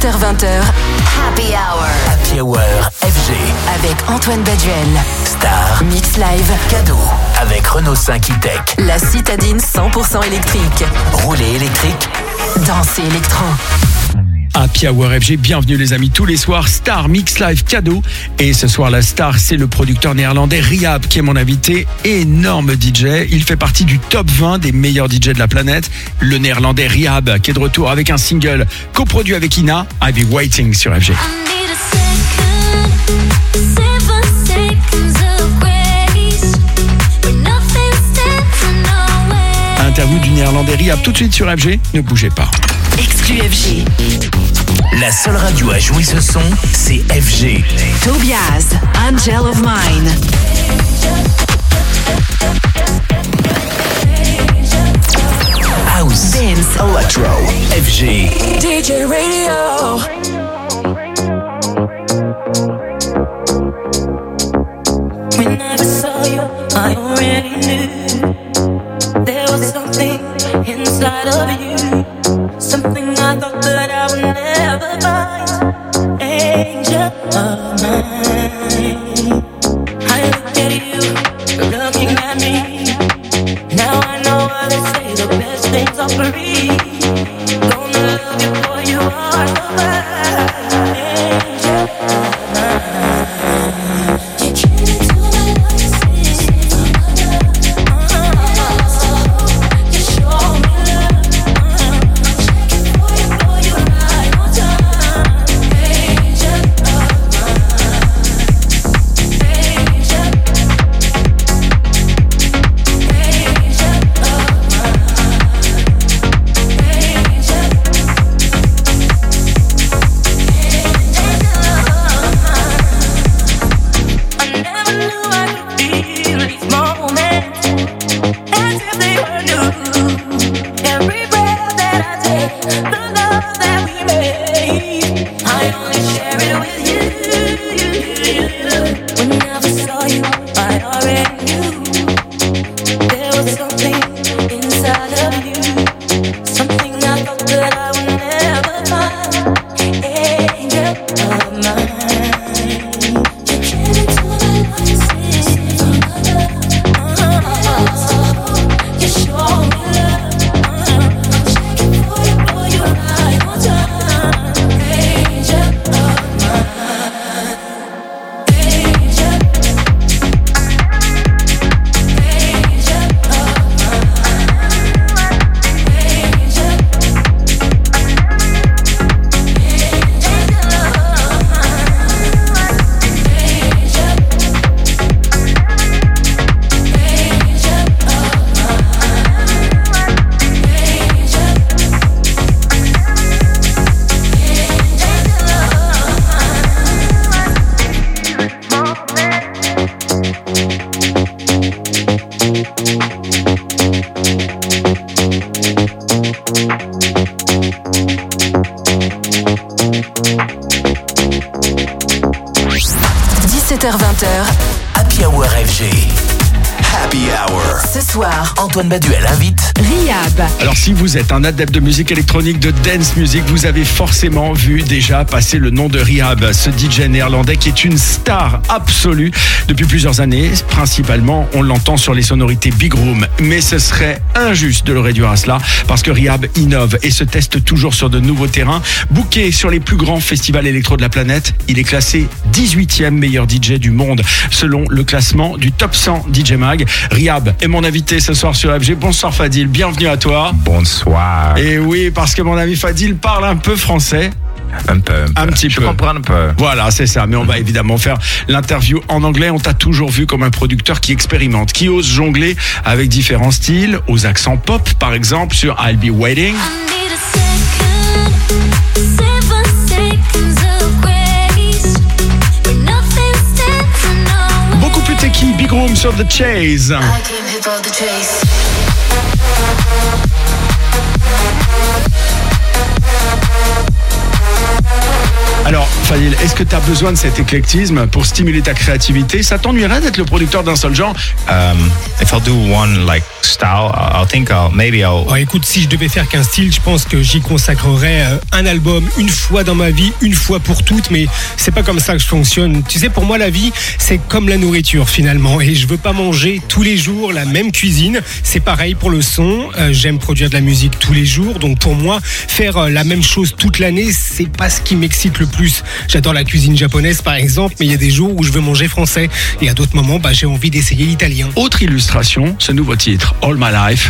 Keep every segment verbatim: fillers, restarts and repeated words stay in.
dix-sept heures vingt, Happy Hour. Happy Hour F G. Avec Antoine Baduel. Star. Mix Live. Cadeau. Avec Renault cinq e-Tech. La citadine cent pour cent électrique. Rouler électrique. Danser électro. Happy Hour F G, bienvenue les amis, tous les soirs, Star, Mix Live, Cadeau. Et ce soir, la star, c'est le producteur néerlandais Rihab qui est mon invité, énorme D J. Il fait partie du top vingt des meilleurs D J de la planète. Le néerlandais Rihab qui est de retour avec un single coproduit avec Ina, I'll Be Waiting sur F G. Interview du néerlandais Rihab tout de suite sur F G, ne bougez pas. Exclu F G. La seule radio à jouer ce son, c'est F G. Tobias, Angel of Mine. House, Dance, Electro, F G. D J Radio. When I saw you, I already knew there was something inside of you. Something I thought that I would never find. Angel of mine. I look at you, you're looking at me. Now I know why they say the best things are free. Gonna love you for you are so fine. Angel of mine. You came into my life, sis. Uh-huh. You show me love. dix-sept heures vingt. Happy Hour F G. Happy Hour. Ce soir, Antoine Baduel invite Rihab. Alors si vous êtes un adepte de musique électronique, de dance music, vous avez forcément vu déjà passer le nom de Rihab, ce D J néerlandais qui est une star absolue depuis plusieurs années. Principalement, on l'entend sur les sonorités Big Room. Mais ce serait injuste de le réduire à cela parce que Rihab innove et se teste toujours sur de nouveaux terrains. Booké sur les plus grands festivals électro de la planète, il est classé dix-huitième meilleur D J du monde selon le classement du Top cent D J Mag. Rihab est mon invité ce soir sur F G. Bonsoir Fadil, bienvenue à toi. Bonsoir. Et oui, parce que mon ami Fadil parle un peu français. Un peu, un, peu. un petit Je peu. comprends un peu. Voilà, c'est ça. Mais on va évidemment faire l'interview en anglais. On t'a toujours vu comme un producteur qui expérimente, qui ose jongler avec différents styles, aux accents pop, par exemple, sur I'll Be Waiting. Beaucoup plus techy, Big Room sur The Chase. Alors, Fadil, est-ce que tu as besoin de cet éclectisme pour stimuler ta créativité? Ça t'ennuierait d'être le producteur d'un seul genre? Um, if I'll do one like style, I think I'll maybe I'll. Oh, écoute, si je devais faire qu'un style, je pense que j'y consacrerais euh, un album une fois dans ma vie, une fois pour toutes, mais c'est pas comme ça que je fonctionne. Tu sais, pour moi, la vie, c'est comme la nourriture finalement, et je veux pas manger tous les jours la même cuisine. C'est pareil pour le son. Euh, j'aime produire de la musique tous les jours, donc pour moi, faire euh, la même chose toute l'année, c'est pas ce qui m'excite le plus. J'adore la cuisine japonaise par exemple, mais il y a des jours où je veux manger français, et à d'autres moments, bah, j'ai envie d'essayer l'italien. Autre illustration, ce nouveau titre, All My Life.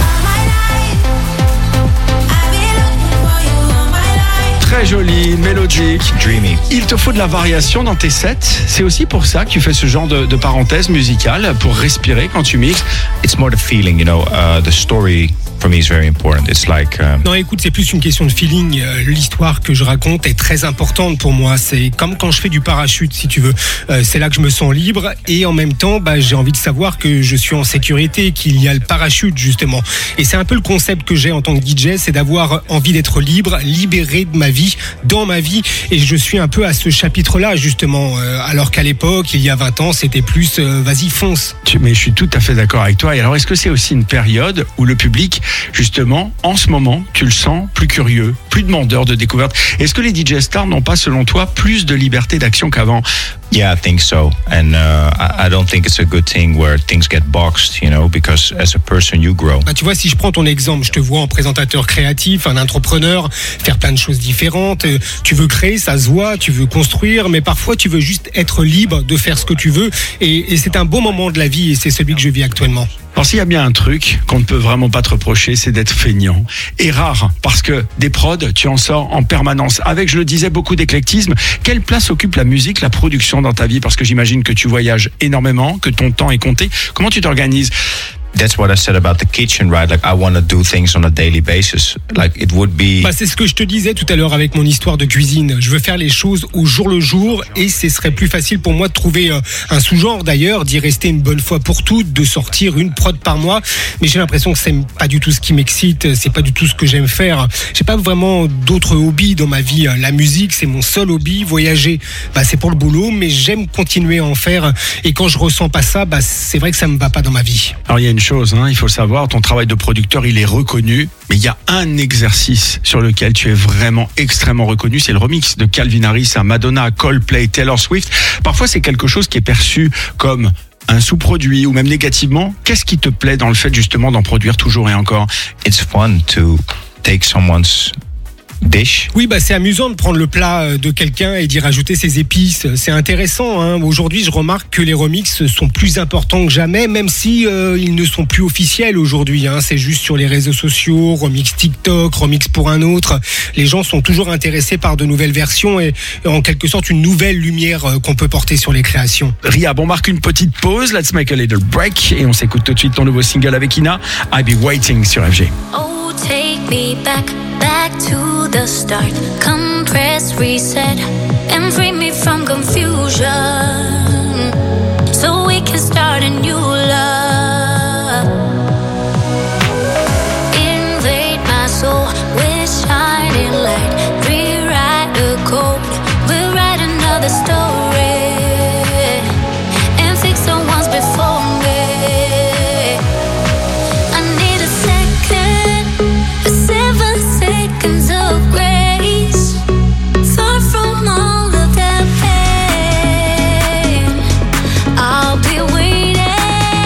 Très joli, mélodique, Dreamy. Il te faut de la variation dans tes sets. C'est aussi pour ça que tu fais ce genre de, de parenthèse musicale, pour respirer quand tu mixes. It's more the feeling, you know. Uh, the story for me is very important. It's like. Um... Non, écoute, c'est plus une question de feeling. Euh, l'histoire que je raconte est très importante pour moi. C'est comme quand je fais du parachute, si tu veux. Euh, c'est là que je me sens libre, et en même temps, bah, j'ai envie de savoir que je suis en sécurité, qu'il y a le parachute justement. Et c'est un peu le concept que j'ai en tant que D J, c'est d'avoir envie d'être libre, libéré de ma vie, dans ma vie, et je suis un peu à ce chapitre-là justement, euh, alors qu'à l'époque, il y a vingt ans, c'était plus euh, vas-y fonce. Mais je suis tout à fait d'accord avec toi. Et alors, est-ce que c'est aussi une période où le public, justement, en ce moment, tu le sens plus curieux, plus demandeur de découverte? Est-ce que les D J stars n'ont pas, selon toi, plus de liberté d'action qu'avant? Yeah, I think so, and uh, I, I don't think it's a good thing where things get boxed, you know, because as a person you grow. Bah, tu vois, si je prends ton exemple, je te vois en présentateur créatif, un entrepreneur, faire plein de choses différentes. Euh, tu veux créer, ça se voit, tu veux construire, mais parfois tu veux juste être libre de faire ce que tu veux, et, et c'est un beau moment de la vie, et c'est celui que je vis actuellement. Alors s'il y a bien un truc qu'on ne peut vraiment pas te reprocher, c'est d'être feignant. Et rare, parce que des prods, tu en sors en permanence. Avec, je le disais, beaucoup d'éclectisme. Quelle place occupe la musique, la production dans ta vie? Parce que j'imagine que tu voyages énormément, que ton temps est compté. Comment tu t'organises? That's what I said about the kitchen, right? Like, I want to do things on a daily basis. Like, it would be... Bah, c'est ce que je te disais tout à l'heure avec mon histoire de cuisine. Je veux faire les choses au jour le jour, et ce serait plus facile pour moi de trouver euh, un sous-genre d'ailleurs, d'y rester une bonne fois pour toutes, de sortir une prod par mois. Mais j'ai l'impression que c'est pas du tout ce qui m'excite, c'est pas du tout ce que j'aime faire. J'ai pas vraiment d'autres hobbies dans ma vie. La musique, c'est mon seul hobby. Voyager, bah, c'est pour le boulot, mais j'aime continuer à en faire. Et quand je ressens pas ça, bah, c'est vrai que ça me va pas dans ma vie. Alors il y a une chose, hein, il faut le savoir, ton travail de producteur, il est reconnu, mais il y a un exercice sur lequel tu es vraiment extrêmement reconnu, c'est le remix de Calvin Harris à Madonna, Coldplay, Taylor Swift. Parfois, c'est quelque chose qui est perçu comme un sous-produit ou même négativement. Qu'est-ce qui te plaît dans le fait justement d'en produire toujours et encore? It's fun to take someone's dish. Oui, bah c'est amusant de prendre le plat de quelqu'un et d'y rajouter ses épices. C'est intéressant, hein. Aujourd'hui, je remarque que les remixes sont plus importants que jamais, même si euh, ils ne sont plus officiels aujourd'hui, hein. C'est juste sur les réseaux sociaux, remix TikTok, remix pour un autre. Les gens sont toujours intéressés par de nouvelles versions et en quelque sorte une nouvelle lumière qu'on peut porter sur les créations. Rihab, on marque une petite pause. Let's make a little break et on s'écoute tout de suite ton nouveau single avec Ina, I'll Be Waiting sur F G. Oh, take me back, back to the start. Come press reset and free me from confusion, so we can start a new love. Invade my soul with shining light. Rewrite the code, we'll write another story and fix the ones before me. I need a second, a seven seconds of grace, far from all of that pain. I'll be waiting.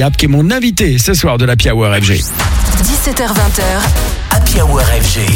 Rihab qui est mon invité ce soir de l'Happy Hour F G. dix-sept heures vingt. Happy Hour F G.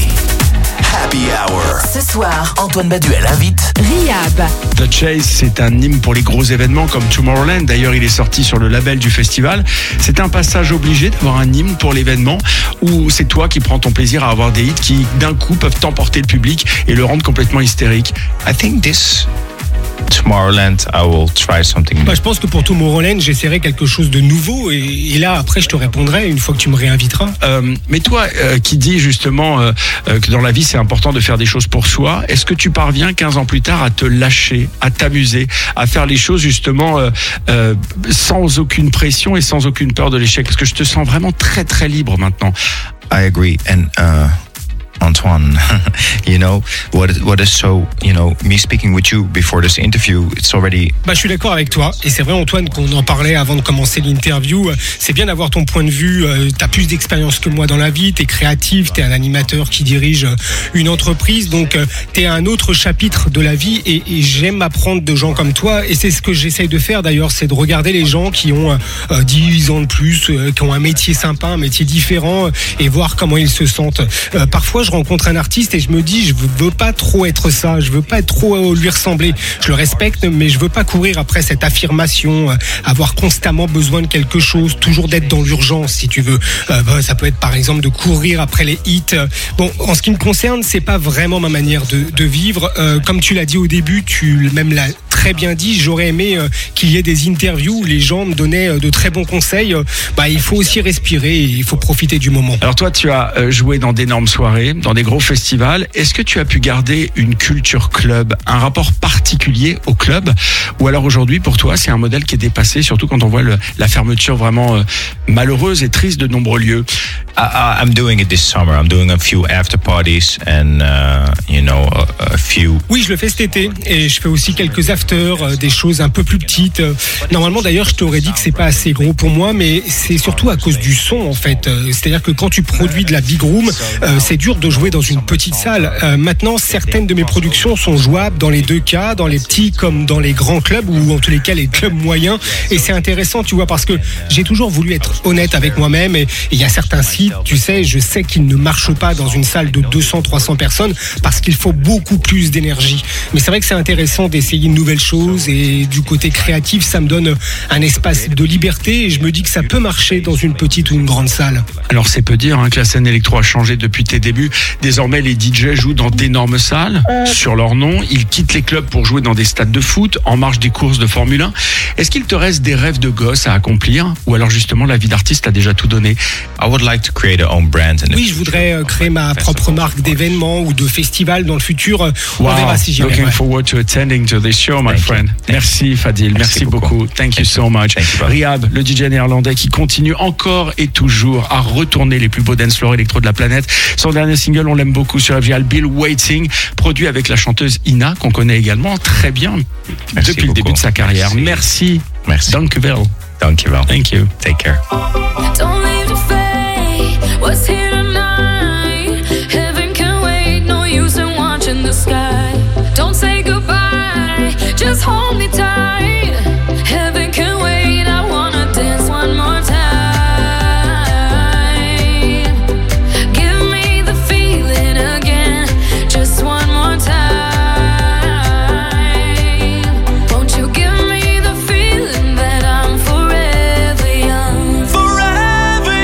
Happy Hour. Ce soir, Antoine Baduel invite Rihab. The Chase, c'est un hymne pour les gros événements comme Tomorrowland. D'ailleurs, il est sorti sur le label du festival. C'est un passage obligé d'avoir un hymne pour l'événement où c'est toi qui prends ton plaisir à avoir des hits qui, d'un coup, peuvent t'emporter le public et le rendre complètement hystérique. I think this Tomorrowland, I will try something new. Bah, je pense que pour Tomorrowland, j'essaierai quelque chose de nouveau et, et là, après, je te répondrai une fois que tu me réinviteras. Euh, mais toi, euh, qui dis justement euh, euh, que dans la vie, c'est important de faire des choses pour soi, est-ce que tu parviens quinze ans plus tard à te lâcher, à t'amuser, à faire les choses justement euh, euh, sans aucune pression et sans aucune peur de l'échec? Parce que je te sens vraiment très très libre maintenant. I agree. And uh, Antoine, you know, what what is so, you know, me speaking with you before this interview, it's already... Bah, je suis d'accord avec toi. Et c'est vrai, Antoine, qu'on en parlait avant de commencer l'interview. C'est bien d'avoir ton point de vue. T'as plus d'expérience que moi dans la vie. T'es créatif. T'es un animateur qui dirige une entreprise. Donc, t'es à un autre chapitre de la vie. Et, et j'aime apprendre de gens comme toi. Et c'est ce que j'essaye de faire d'ailleurs. C'est de regarder les gens qui ont euh, dix ans de plus, euh, qui ont un métier sympa, un métier différent, euh, et voir comment ils se sentent. Euh, parfois, je rencontre un artiste et je me dis, je veux pas trop être ça, je veux pas être trop lui ressembler. Je le respecte, mais je veux pas courir après cette affirmation, euh, avoir constamment besoin de quelque chose, toujours d'être dans l'urgence, si tu veux. Euh, bah, ça peut être par exemple de courir après les hits. Bon, en ce qui me concerne, c'est pas vraiment ma manière de, de vivre. Euh, comme tu l'as dit au début, tu même l'as très bien dit, j'aurais aimé euh, qu'il y ait des interviews où les gens me donnaient euh, de très bons conseils. Euh, bah, il faut aussi respirer et il faut profiter du moment. Alors toi, tu as euh, joué dans d'énormes soirées, dans des gros festivals. Est-ce que tu as pu garder une culture club, un rapport particulier au club? Ou alors aujourd'hui, pour toi, c'est un modèle qui est dépassé, surtout quand on voit le, la fermeture vraiment euh, malheureuse et triste de nombreux lieux? I, I, I'm doing it this summer. I'm doing a few after parties and, uh, you know, a, a few... Oui, je le fais cet été et je fais aussi quelques afters, euh, des choses un peu plus petites. Euh, normalement, d'ailleurs, je t'aurais dit que c'est pas assez gros pour moi, mais c'est surtout à cause du son, en fait. Euh, c'est-à-dire que quand tu produis de la big room, euh, c'est dur de jouer dans une petite salle. Euh, maintenant, certaines de mes productions sont jouables dans les deux cas, dans les petits comme dans les grands clubs ou en tous les cas les clubs moyens. Et c'est intéressant, tu vois, parce que j'ai toujours voulu être honnête avec moi-même et il y a certains sites, tu sais, je sais qu'ils ne marchent pas dans une salle de deux cents, trois cents personnes parce qu'il faut beaucoup plus d'énergie. Mais c'est vrai que c'est intéressant d'essayer une nouvelle chose et du côté créatif, ça me donne un espace de liberté et je me dis que ça peut marcher dans une petite ou une grande salle. Alors c'est peu dire hein, que la scène électro a changé depuis tes débuts. Désormais, les D J jouent dans d'énormes salles sur leur nom. Ils quittent les clubs pour jouer dans des stades de foot, en marge des courses de Formule un. Est-ce qu'il te reste des rêves de gosse à accomplir? Ou alors justement, la vie d'artiste a déjà tout donné? I would like to create a own brand. In the Oui, je voudrais euh, créer ma propre marque d'événements ou de festivals dans le futur. Euh, Wow, On verra si j'y looking arrive. forward to attending to this show, my Thank you. friend. Thank Merci Fadil, merci, Merci beaucoup. beaucoup. Thank you Thank so you. much. Thank you, brother. Rihab, le D J néerlandais qui continue encore et toujours à retourner les plus beaux dance floors électro de la planète. Son dernier single, on l'aime beaucoup sur F G, Bill Waiting, produit avec la chanteuse Ina, qu'on connaît également très bien Merci depuis le beaucoup. début de sa carrière. Merci. Merci. Dankjewel. Thank you. Thank you. Take care. Don't leave the fate. What's here tonight? Heaven can wait. No use in watching the sky. Don't say goodbye. Just hold me tight. Heaven can wait. I wanna dance one more time. Give me the feeling again. Just one more time. Won't you give me the feeling that I'm forever young? forever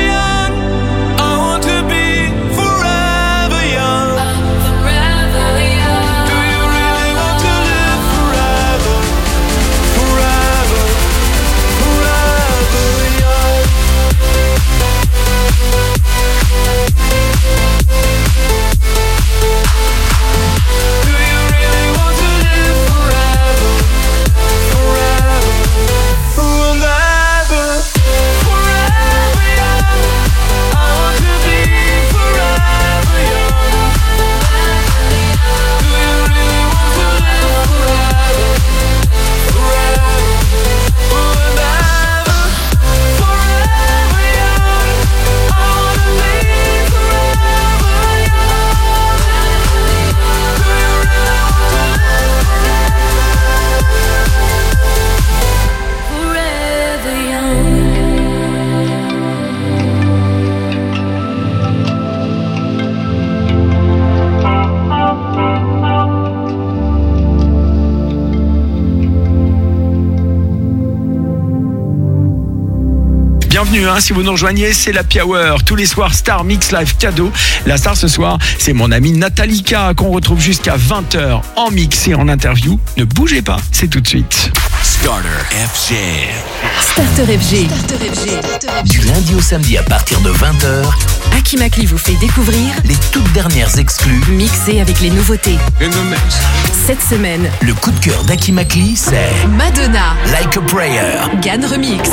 bienvenue hein, si vous nous rejoignez, c'est l'Happy Hour. Tous les soirs, Star Mix Live cadeau. La star ce soir, c'est mon amie Natalika qu'on retrouve jusqu'à vingt heures en mix et en interview. Ne bougez pas, c'est tout de suite. Starter F G. Starter F G. Starter F G. Du lundi au samedi à partir de vingt heures, Aki Makli vous fait découvrir les toutes dernières exclus. mixés avec les nouveautés. Cette semaine, Le coup de cœur d'Aki Makli, c'est Madonna, Like a Prayer. Gan Remix.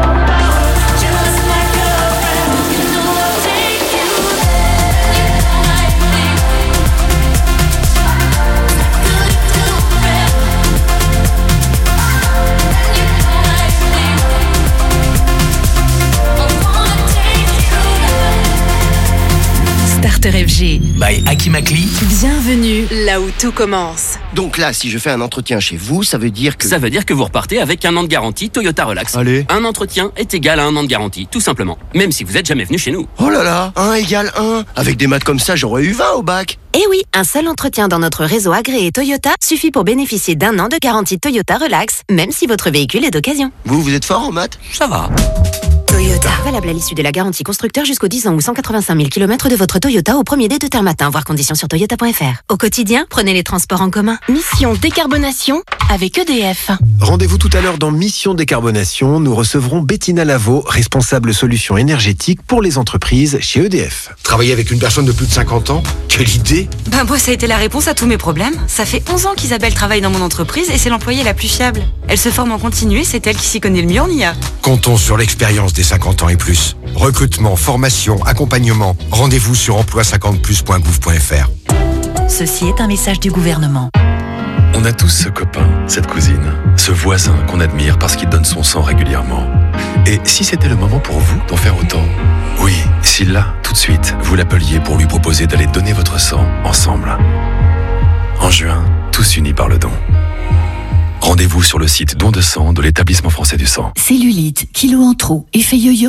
Starter F G. By Aki Makli. Bienvenue là où tout commence. Donc là, si je fais un entretien chez vous, ça veut dire que... Ça veut dire que vous repartez avec un an de garantie Toyota Relax. Allez. Un entretien est égal à un an de garantie, tout simplement. Même si vous n'êtes jamais venu chez nous. Oh là là, un égale un. Avec des maths comme ça, j'aurais eu vingt au bac. Eh oui, un seul entretien dans notre réseau agréé Toyota suffit pour bénéficier d'un an de garantie Toyota Relax, même si votre véhicule est d'occasion. Vous, vous êtes fort en maths? Ça va. Toyota. Valable à l'issue de la garantie constructeur jusqu'aux dix ans ou cent quatre-vingt-cinq mille kilomètres de votre Toyota au premier dé de terme matin, voir conditions sur toyota point f r. Au quotidien, prenez les transports en commun. Mission décarbonation avec E D F. Rendez-vous tout à l'heure dans Mission Décarbonation. Nous recevrons Bettina Lavaux, responsable solutions énergétiques pour les entreprises chez E D F. Travailler avec une personne de plus de cinquante ans? Quelle idée! Ben moi, ça a été la réponse à tous mes problèmes. Ça fait onze ans qu'Isabelle travaille dans mon entreprise et c'est l'employée la plus fiable. Elle se forme en continu et c'est elle qui s'y connaît le mieux en I A. Comptons sur l'expérience des cinquante ans et plus. Recrutement, formation, accompagnement. Rendez-vous sur emploi cinquante plus point gouv point f r. Ceci est un message du gouvernement. On a tous ce copain, cette cousine, ce voisin qu'on admire parce qu'il donne son sang régulièrement. Et si c'était le moment pour vous d'en faire autant? Oui, si là, tout de suite, vous l'appeliez pour lui proposer d'aller donner votre sang ensemble. En juin, tous unis par le don. Rendez-vous sur le site don de sang de l'établissement français du sang. Cellulite, kilo en trop, effet yo-yo.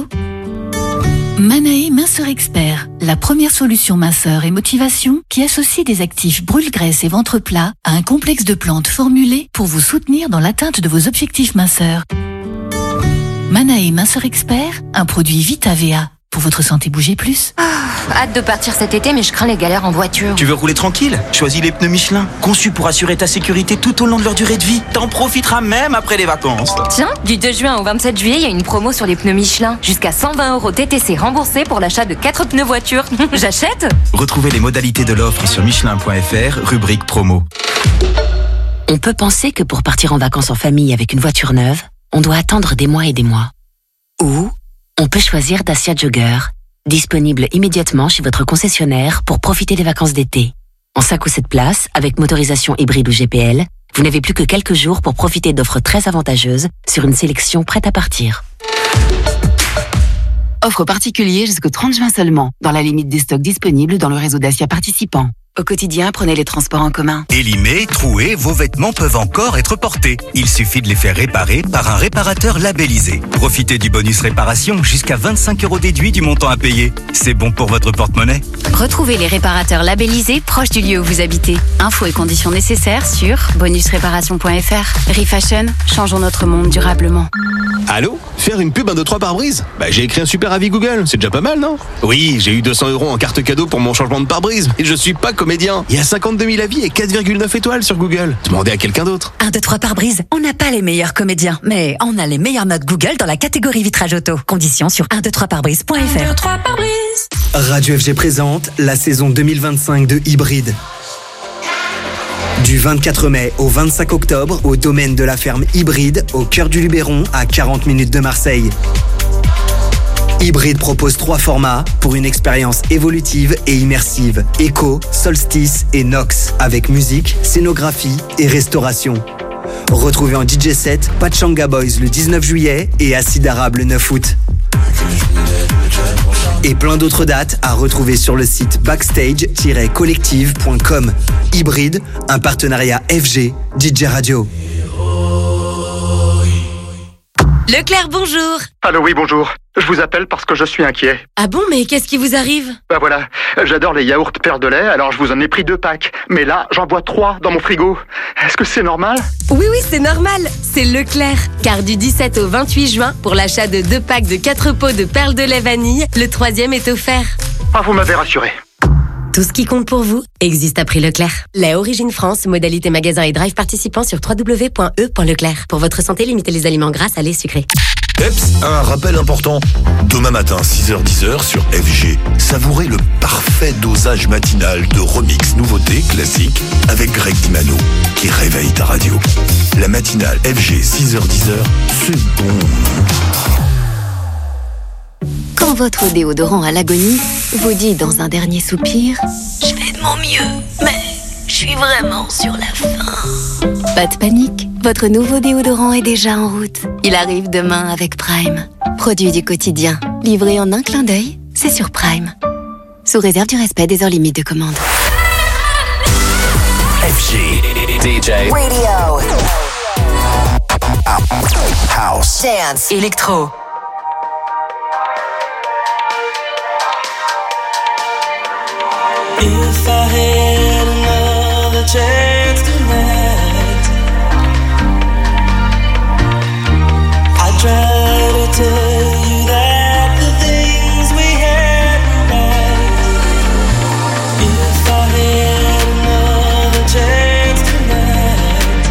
Manae Minceur Expert, la première solution minceur et motivation qui associe des actifs brûle-graisse et ventre plat à un complexe de plantes formulées pour vous soutenir dans l'atteinte de vos objectifs minceurs. Manae Minceur Expert, un produit Vita V A. Pour votre santé, bougez plus. Ah, hâte de partir cet été, mais je crains les galères en voiture. Tu veux rouler tranquille? Choisis les pneus Michelin, conçus pour assurer ta sécurité tout au long de leur durée de vie. T'en profiteras même après les vacances. Tiens, du deux juin au vingt-sept juillet, il y a une promo sur les pneus Michelin. Jusqu'à cent vingt euros T T C remboursés pour l'achat de quatre pneus voiture. J'achète? Retrouvez les modalités de l'offre sur michelin point f r, rubrique promo. On peut penser que pour partir en vacances en famille avec une voiture neuve, on doit attendre des mois et des mois. Ou on peut choisir Dacia Jogger, disponible immédiatement chez votre concessionnaire pour profiter des vacances d'été. En cinq ou sept places, avec motorisation hybride ou G P L, vous n'avez plus que quelques jours pour profiter d'offres très avantageuses sur une sélection prête à partir. Offre particulier jusqu'au trente juin seulement, dans la limite des stocks disponibles dans le réseau Dacia participant. Au quotidien, prenez les transports en commun. Élimés, troués, vos vêtements peuvent encore être portés. Il suffit de les faire réparer par un réparateur labellisé. Profitez du bonus réparation jusqu'à vingt-cinq euros déduits du montant à payer. C'est bon pour votre porte-monnaie. Retrouvez les réparateurs labellisés proches du lieu où vous habitez. Infos et conditions nécessaires sur bonus réparation point f r. Refashion, changeons notre monde durablement. Allô? Faire une pub un deux trois pare-brise? Bah j'ai écrit un super avis Google, c'est déjà pas mal, non? Oui, j'ai eu deux cents euros en carte cadeau pour mon changement de pare-brise, mais je suis pas comédien. Il y a cinquante-deux mille avis et quatre virgule neuf étoiles sur Google. Demandez à quelqu'un d'autre. un, deux, trois pare-brise, on n'a pas les meilleurs comédiens, mais on a les meilleures notes Google dans la catégorie vitrage auto. Conditions sur un, deux, trois pare-brise point f r. un, deux, trois pare-brise. Radio F G présente la saison deux mille vingt-cinq de Hybride. Du vingt-quatre mai au vingt-cinq octobre, au domaine de la ferme Hybride, au cœur du Luberon, à quarante minutes de Marseille. Hybride propose trois formats pour une expérience évolutive et immersive. Echo, Solstice et Nox, avec musique, scénographie et restauration. Retrouvez en D J set Pachanga Boys le dix-neuf juillet et Acide Arabe le neuf août. Et plein d'autres dates à retrouver sur le site backstage tiret collective point com. Hybride, un partenariat F G, D J Radio. Leclerc, bonjour. Allô, oui, bonjour. Je vous appelle parce que je suis inquiet. Ah bon, mais qu'est-ce qui vous arrive? Bah voilà, j'adore les yaourts Perle de lait, alors je vous en ai pris deux packs. Mais là, j'en bois trois dans mon frigo. Est-ce que c'est normal? Oui, oui, c'est normal. C'est Leclerc. Car du dix-sept au vingt-huit juin, pour l'achat de deux packs de quatre pots de Perle de lait vanille, le troisième est offert. Ah, vous m'avez rassuré. Tout ce qui compte pour vous existe à prix Leclerc. Lait Origine France, modalité magasin et drive participant sur w w w point e point leclerc. Pour votre santé, limitez les aliments gras, salés, sucrés. Eps, un rappel important. Demain matin, six heures dix sur F G. Savourez le parfait dosage matinal de remix nouveautés classiques avec Greg Dimano qui réveille ta radio. La matinale F G, six heures dix, c'est bon. Quand votre déodorant à l'agonie vous dit dans un dernier soupir « Je fais de mon mieux, mais je suis vraiment sur la fin ». Pas de panique, votre nouveau déodorant est déjà en route. Il arrive demain avec Prime. Produit du quotidien, livré en un clin d'œil, c'est sur Prime. Sous réserve du respect des heures limites de commande. F G D J Radio House Dance Electro. If I had another chance tonight, I'd try to tell you that the things we had were right. If I had another chance tonight,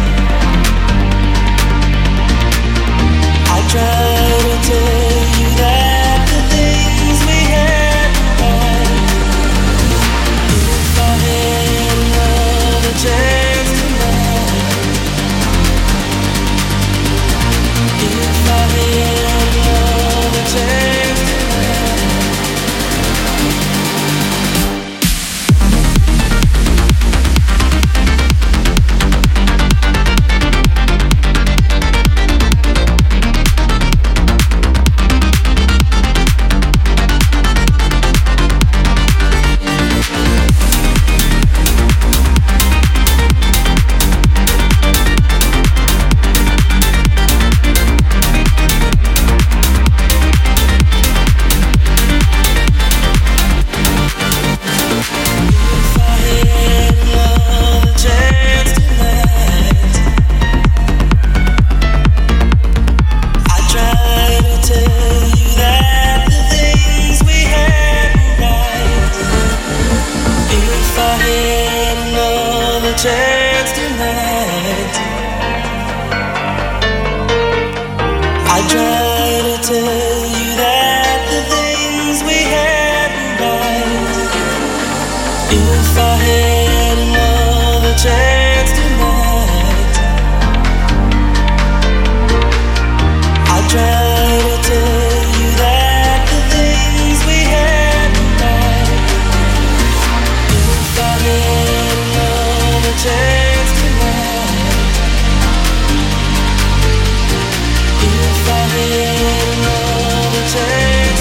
I'd try to tell you that the things we had were right. If I had another chance tonight, if I had another chance chance tonight, I try to tell you that the things we had were right. If I had another chance tonight, I try to tell you that the things we had were right. If I had another chance tonight, if I had another chance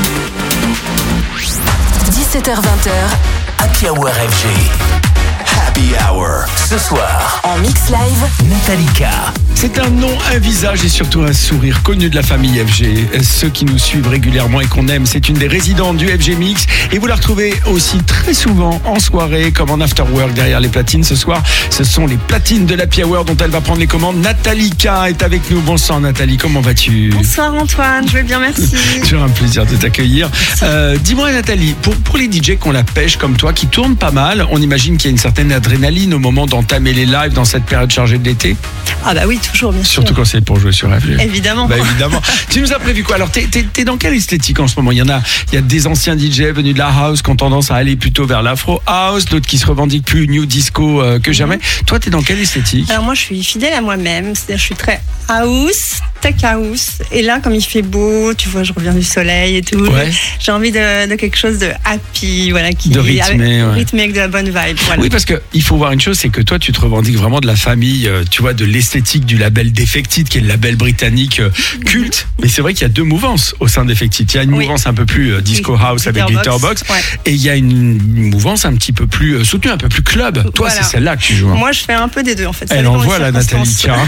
dix-sept heures vingt, Happy Hour F G. Happy Happy Hour. Ce soir, En mix live, Metallica. C'est un nom, un visage et surtout un sourire connu de la famille F G. Ceux qui nous suivent régulièrement et qu'on aime, c'est une des résidentes du F G Mix. Et vous la retrouvez aussi très souvent en soirée, comme en after work derrière les platines. Ce soir, ce sont les platines de l'Happy Hour dont elle va prendre les commandes. Natalika est avec nous. Bonsoir Nathalie, comment vas-tu? Bonsoir Antoine, je vais bien, merci. Toujours un plaisir de t'accueillir. Euh, dis-moi Nathalie, pour, pour les D J qu'on la pêche comme toi, qui tournent pas mal, on imagine qu'il y a une certaine adrénaline au moment d'entamer les lives dans cette période chargée de l'été? Ah bah oui, toujours, bien sûr. Surtout quand c'est pour jouer sur F G. Évidemment. Bah évidemment. Tu nous as prévu quoi? Alors, t'es, t'es, t'es dans quelle esthétique en ce moment? Il y en a, il y a des anciens D J venus de la house qui ont tendance à aller plutôt vers l'afro house, d'autres qui se revendiquent plus new disco euh, que jamais. Mm-hmm. Toi, t'es dans quelle esthétique? Alors moi, je suis fidèle à moi-même. C'est-à-dire, je suis très house, tech house. Et là, comme il fait beau, tu vois, je reviens du soleil et tout. Ouais. J'ai envie de, de quelque chose de happy, voilà, qui de rythmé, avec, ouais. rythmé avec de la bonne vibe. Voilà. Oui, parce que il faut voir une chose, c'est que toi, tu te revendiques vraiment de la famille, euh, tu vois, de l'esthétique du label Defected, qui est le label britannique euh, culte. Mais c'est vrai qu'il y a deux mouvances au sein Defected. Il y a une oui. mouvance un peu plus euh, disco house avec Glitterbox, ouais. et il y a une, une mouvance un petit peu plus euh, soutenue, un peu plus club. Toi, voilà. C'est celle-là que tu joues. Hein. Moi, je fais un peu des deux, en fait. Ça Elle envoie la Nathalie, tiens.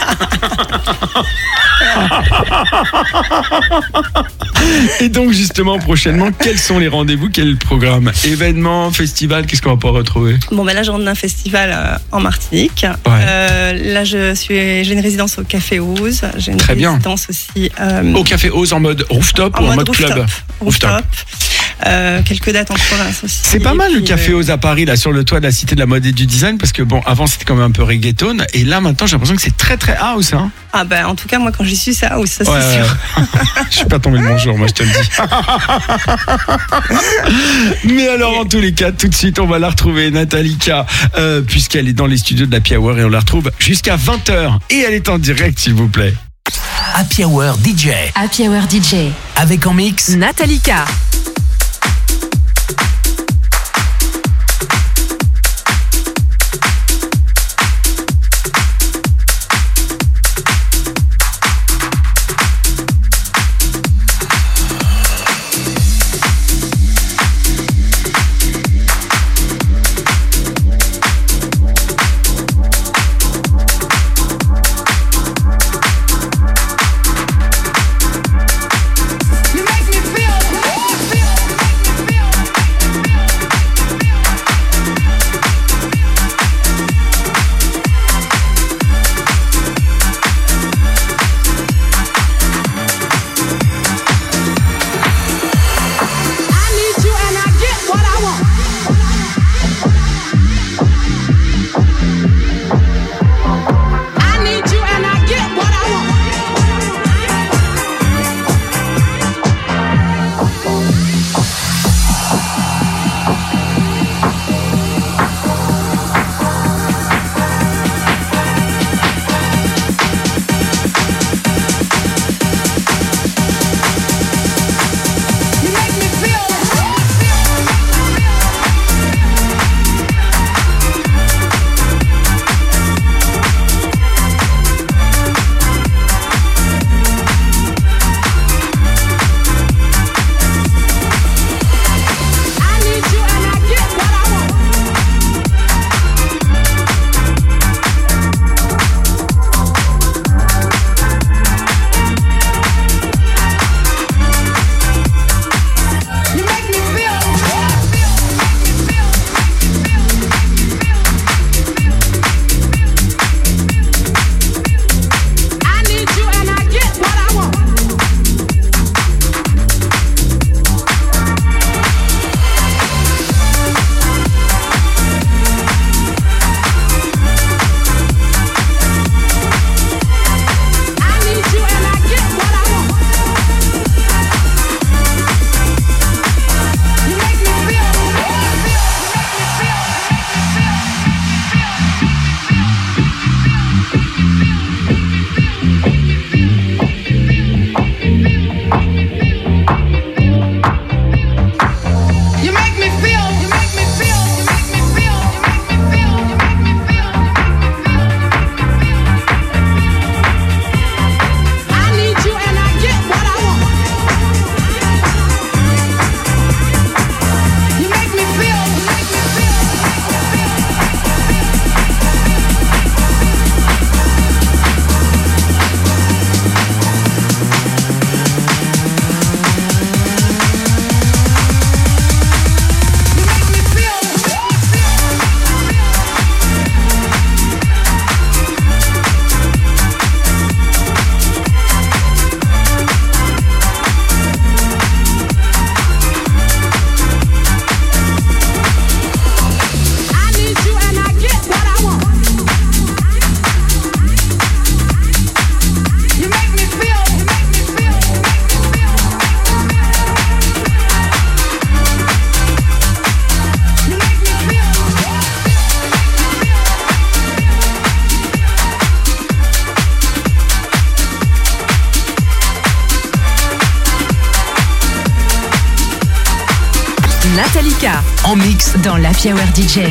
Et donc justement prochainement, quels sont les rendez-vous, quel est le programme? Événements, festivals, qu'est-ce qu'on va pouvoir retrouver? Bon ben là je rentre d'un festival euh, en Martinique. Ouais. Euh, là je suis, j'ai une résidence au Café Oz. J'ai une Très résidence bien. aussi euh, au Café Oz en mode rooftop en ou en mode, mode rooftop, club? Rooftop. rooftop. Euh, quelques dates en province aussi. C'est pas mal puis, le Café euh... Oz à Paris, là, sur le toit de la Cité de la Mode et du Design, parce que bon, avant c'était quand même un peu reggaeton, et là maintenant j'ai l'impression que c'est très très house, hein. Ah ben en tout cas moi quand j'y suis c'est house, ça ouais, c'est sûr. Je suis pas tombé de mon jour, moi je te le dis. Mais alors en tous les cas, tout de suite on va la retrouver, Natalika, euh, puisqu'elle est dans les studios de l'Happy Hour et on la retrouve jusqu'à vingt heures et elle est en direct s'il vous plaît. Happy Hour D J. Happy Hour D J. Avec en mix Natalika. You make me feel Natalika, en mix dans l'Happy Hour D J.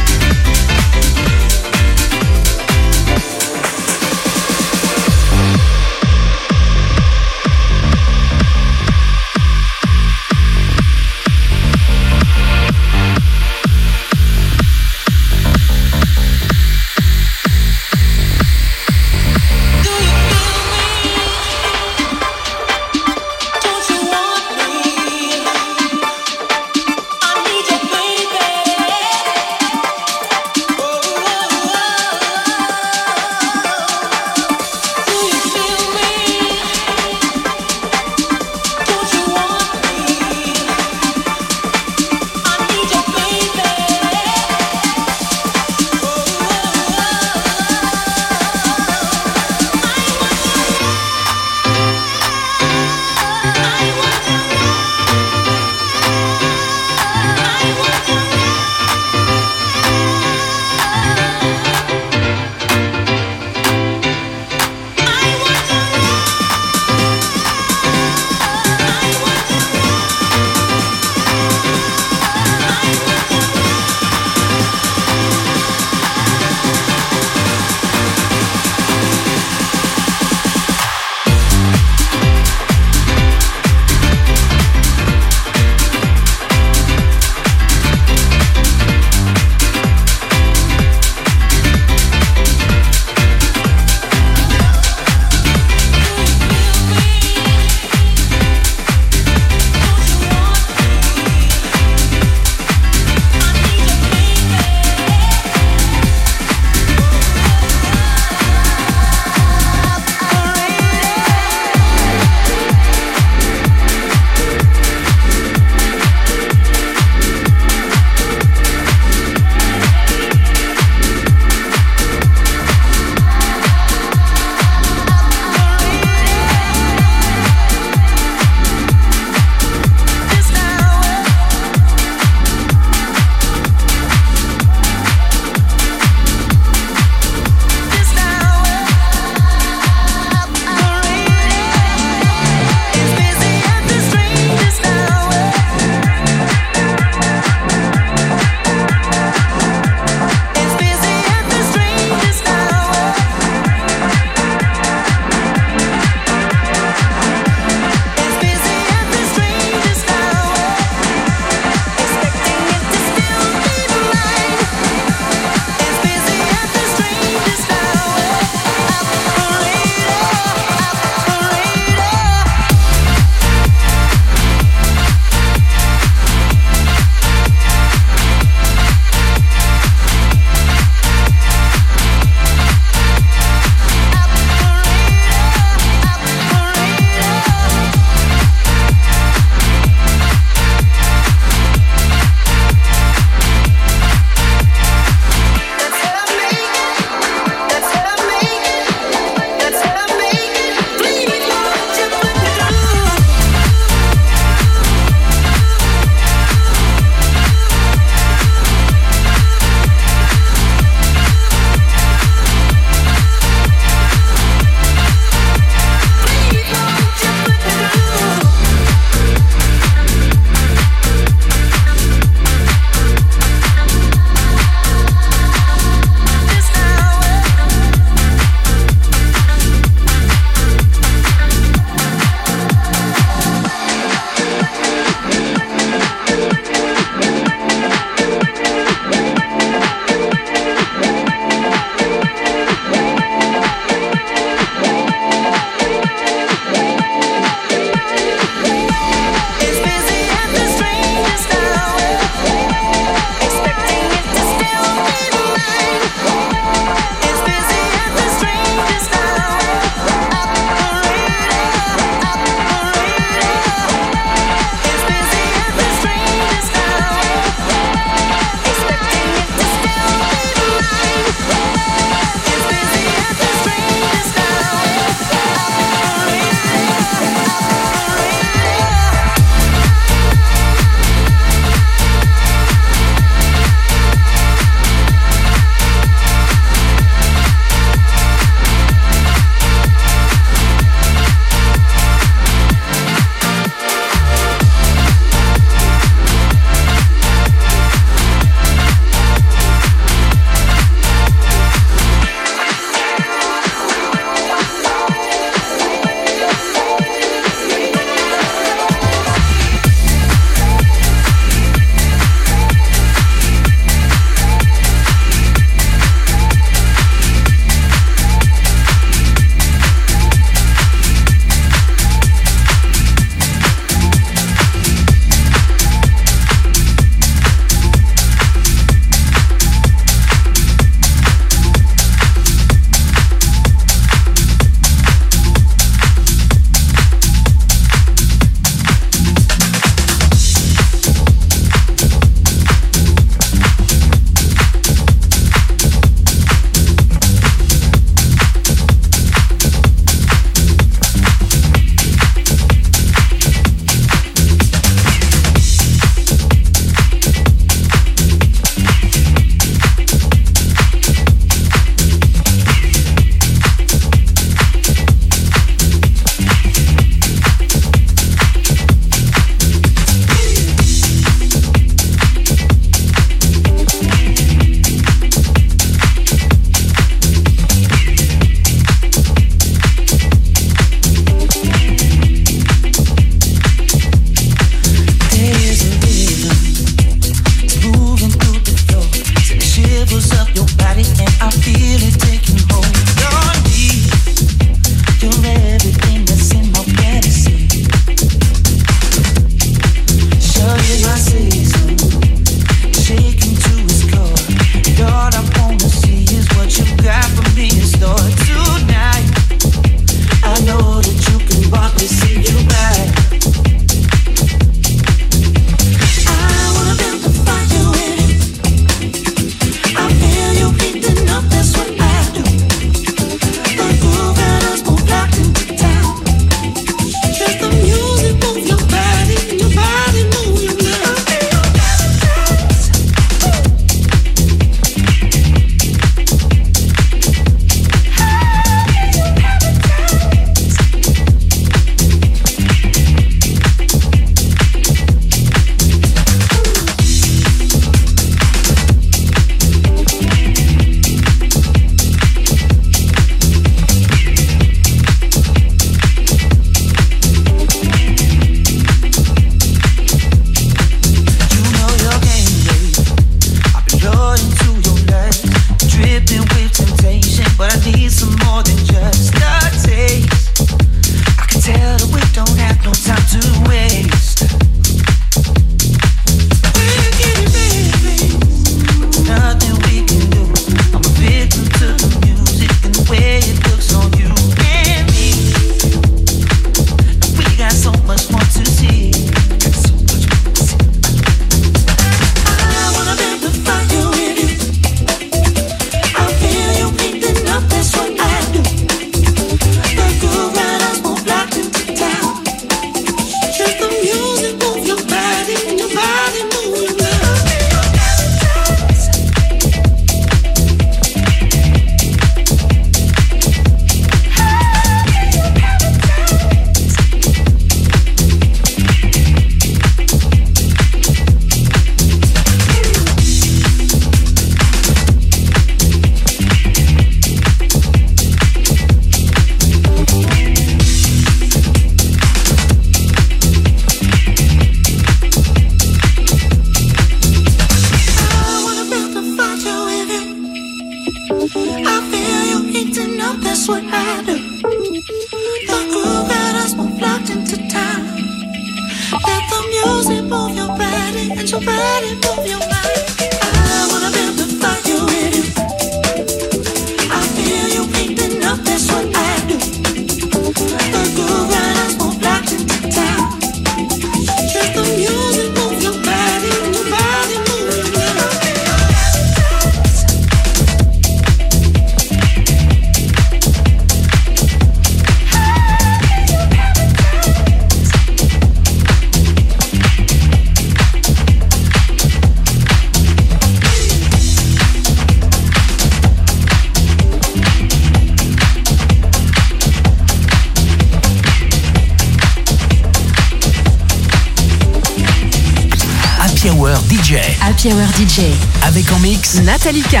Happy Hour D J. Avec en mix Natalika.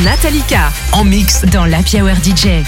Natalika. En mix dans l'Happy Hour D J.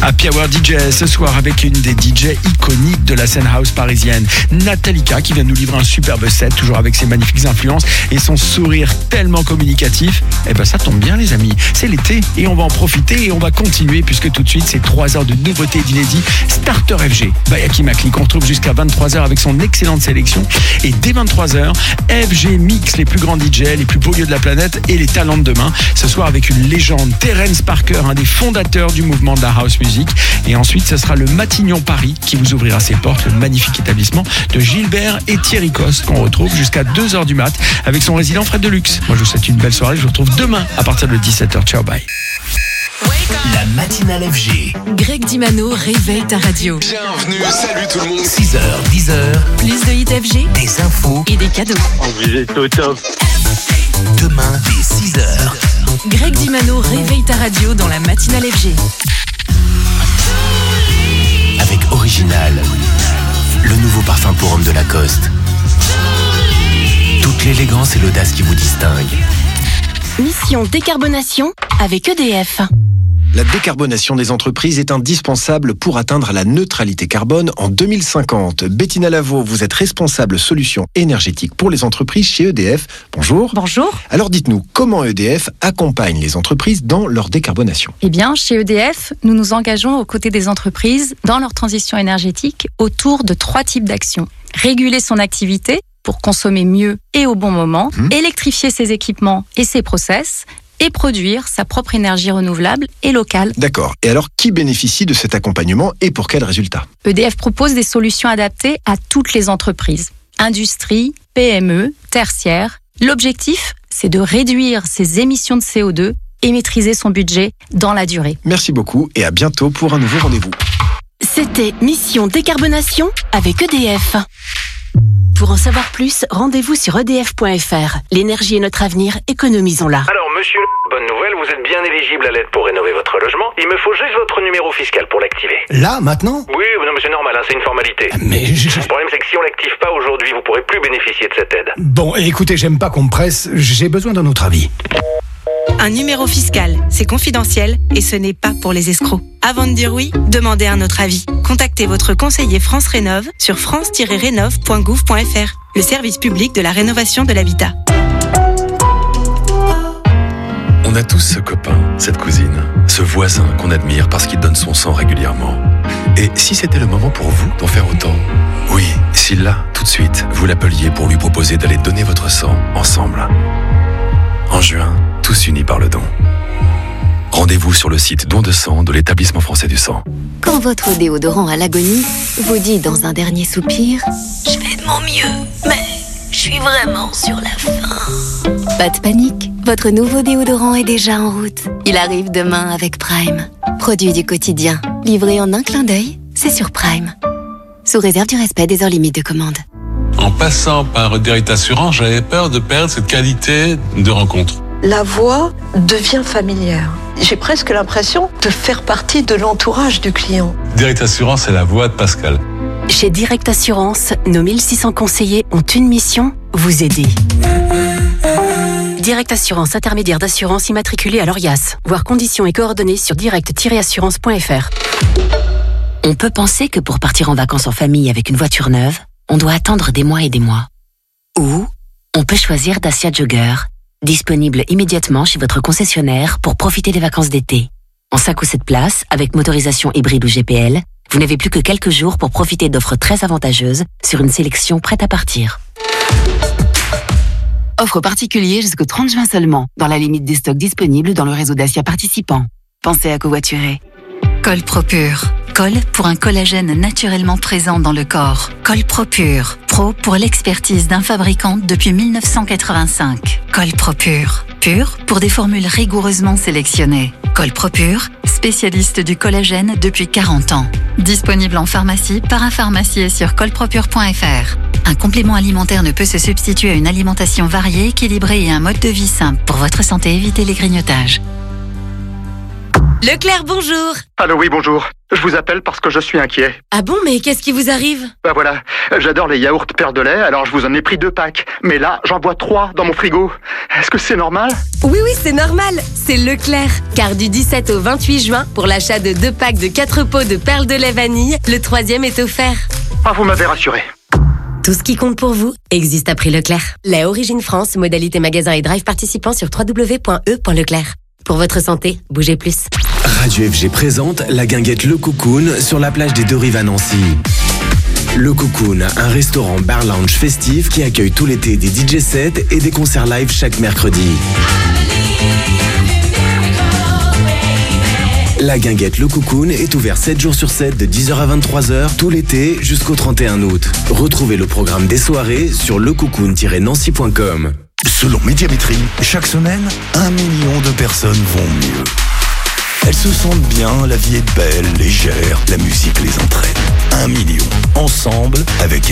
Happy Hour D J ce soir avec une des D J iconiques de la scène house parisienne, Natalika, qui vient nous livrer un superbe set, toujours avec ses magnifiques influences et son sourire tellement communicatif. Eh ben ça tombe bien les amis, c'est l'été et on va en profiter et on va continuer puisque tout de suite c'est trois heures de nouveautés et d'inédits. Starter F G, Bayaki Makli qu'on retrouve jusqu'à vingt-trois heures avec son excellente sélection, et dès vingt-trois heures, F G Mix, les plus grands D J, les plus beaux lieux de la planète et les talents de demain. Ce soir avec une légende, Terence Parker, un des fondateurs du mouvement de la house music. Et ensuite, ce sera le Matignon Paris qui vous ouvrira ses portes, le magnifique établissement de Gilbert et Thierry Coste qu'on retrouve jusqu'à deux heures du mat avec son résident Fred Deluxe. Moi, je vous souhaite une belle soirée. Je vous retrouve demain à partir de dix-sept heures. Ciao, bye. La matinale F G. Greg Dimano réveille ta radio. Bienvenue, salut tout le monde. six heures, dix heures. Plus de hits F G, des infos et des cadeaux. Vous êtes au top. Demain, dès six heures. Greg Dimano réveille ta radio dans la matinale F G. Avec Original, le nouveau parfum pour homme de Lacoste. Toute l'élégance et l'audace qui vous distinguent. Mission décarbonation avec E D F. La décarbonation des entreprises est indispensable pour atteindre la neutralité carbone en deux mille cinquante. Bettina Lavaux, vous êtes responsable solutions énergétiques pour les entreprises chez E D F. Bonjour. Bonjour. Alors dites-nous, comment E D F accompagne les entreprises dans leur décarbonation ? Eh bien, chez E D F, nous nous engageons aux côtés des entreprises dans leur transition énergétique autour de trois types d'actions. Réguler son activité pour consommer mieux et au bon moment, mmh. électrifier ses équipements et ses process, et produire sa propre énergie renouvelable et locale. D'accord. Et alors, qui bénéficie de cet accompagnement et pour quels résultats ? E D F propose des solutions adaptées à toutes les entreprises. Industrie, P M E, tertiaire. L'objectif, c'est de réduire ses émissions de C O deux et maîtriser son budget dans la durée. Merci beaucoup et à bientôt pour un nouveau rendez-vous. C'était Mission Décarbonation avec E D F. Pour en savoir plus, rendez-vous sur E D F point F R. L'énergie est notre avenir, économisons-la. Alors monsieur, bonne nouvelle, vous êtes bien éligible à l'aide pour rénover votre logement. Il me faut juste votre numéro fiscal pour l'activer. Là, maintenant ? Oui, non mais c'est normal, hein, c'est une formalité. Mais je... Le problème c'est que si on l'active pas aujourd'hui, vous pourrez plus bénéficier de cette aide. Bon, écoutez, j'aime pas qu'on me presse, j'ai besoin d'un autre avis. Un numéro fiscal, c'est confidentiel et ce n'est pas pour les escrocs. Avant de dire oui, demandez un autre avis. Contactez votre conseiller France Rénov sur france tiret rénov point gouv point f r, le service public de la rénovation de l'habitat. On a tous ce copain, cette cousine, ce voisin qu'on admire parce qu'il donne son sang régulièrement. Et si c'était le moment pour vous d'en faire autant ? Oui, si là, tout de suite, vous l'appeliez pour lui proposer d'aller donner votre sang ensemble. En juin, tous unis par le don. Rendez-vous sur le site don de sang de l'Établissement français du sang. Quand votre déodorant à l'agonie vous dit dans un dernier soupir « Je fais de mon mieux, mais je suis vraiment sur la fin ». Pas de panique, votre nouveau déodorant est déjà en route. Il arrive demain avec Prime. Produit du quotidien, livré en un clin d'œil, c'est sur Prime. Sous réserve du respect des heures limites de commande. En passant par Direct Assurance, j'avais peur de perdre cette qualité de rencontre. La voix devient familière. J'ai presque l'impression de faire partie de l'entourage du client. Direct Assurance, c'est la voix de Pascal. Chez Direct Assurance, nos mille six cents conseillers ont une mission, vous aider. Direct Assurance, intermédiaire d'assurance immatriculée à l'Orias. Voir conditions et coordonnées sur direct tiret assurance point f r. On peut penser que pour partir en vacances en famille avec une voiture neuve, on doit attendre des mois et des mois. Ou on peut choisir Dacia Jogger, disponible immédiatement chez votre concessionnaire pour profiter des vacances d'été. En cinq ou sept places, avec motorisation hybride ou G P L, vous n'avez plus que quelques jours pour profiter d'offres très avantageuses sur une sélection prête à partir. Offre particulière jusqu'au trente juin seulement, dans la limite des stocks disponibles dans le réseau Dacia participant. Pensez à covoiturer. Col Propure. Col pour un collagène naturellement présent dans le corps. Col Propure. Pro pour l'expertise d'un fabricant depuis mille neuf cent quatre-vingt-cinq. Col Propure. Pur pour des formules rigoureusement sélectionnées. Col Propure, spécialiste du collagène depuis quarante ans. Disponible en pharmacie, parapharmacie et sur colpropure point f r. Un complément alimentaire ne peut se substituer à une alimentation variée, équilibrée et un mode de vie simple. Pour votre santé, évitez les grignotages. Leclerc, bonjour. Allô, oui, bonjour. Je vous appelle parce que je suis inquiet. Ah bon, mais qu'est-ce qui vous arrive? Bah voilà, j'adore les yaourts Père de lait, alors je vous en ai pris deux packs. Mais là, j'en vois trois dans mon frigo. Est-ce que c'est normal? Oui, oui, c'est normal. C'est Leclerc. Car du dix-sept au vingt-huit juin, pour l'achat de deux packs de quatre pots de perles de lait vanille, le troisième est offert. Ah, vous m'avez rassuré. Tout ce qui compte pour vous existe à prix Leclerc. Lait Origine France, modalité magasin et drive participant sur w w w point e point leclerc. Pour votre santé, bougez plus. Radio F G présente la guinguette Le Cocoon sur la plage des Deux-Rives à Nancy. Le Cocoon, un restaurant bar lounge festif qui accueille tout l'été des D J sets et des concerts live chaque mercredi. La guinguette Le Cocoon est ouvert sept jours sur sept de dix heures à vingt-trois heures tout l'été jusqu'au trente et un août. Retrouvez le programme des soirées sur le cocoon tiret nancy point com. Selon Médiamétrie, chaque semaine, un million de personnes vont mieux. Elles se sentent bien, la vie est belle, légère, la musique les entraîne. Un million, ensemble, avec